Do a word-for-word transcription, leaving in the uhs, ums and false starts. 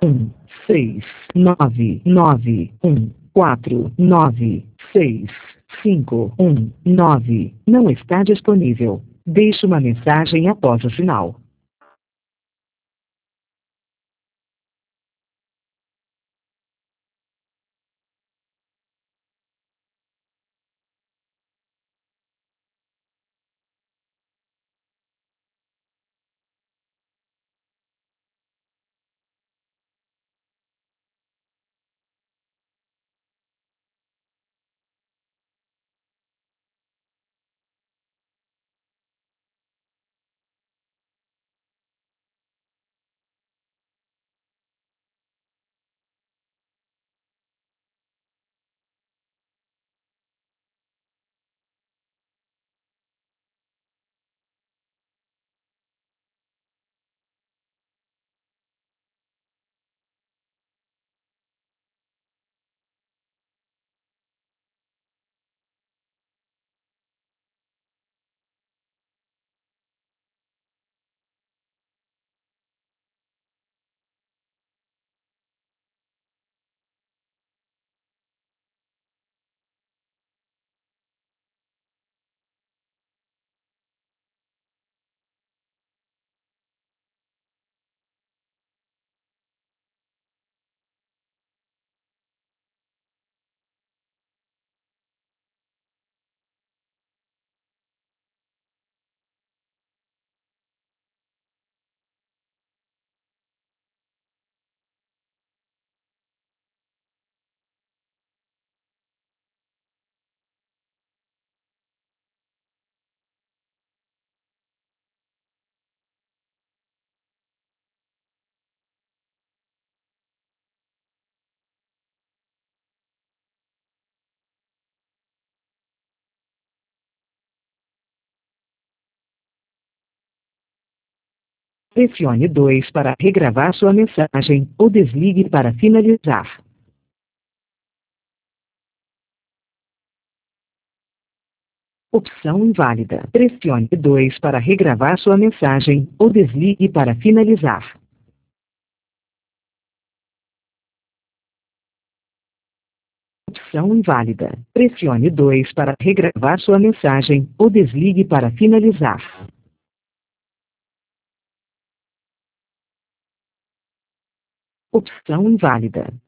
um seis nove nove um quatro nove seis cinco um nove não está disponível. Deixe uma mensagem após o sinal. Pressione dois para regravar sua mensagem, ou desligue para finalizar. Opção inválida. Pressione dois para regravar sua mensagem, ou desligue para finalizar. Opção inválida. Pressione dois para regravar sua mensagem, ou desligue para finalizar. Opção inválida.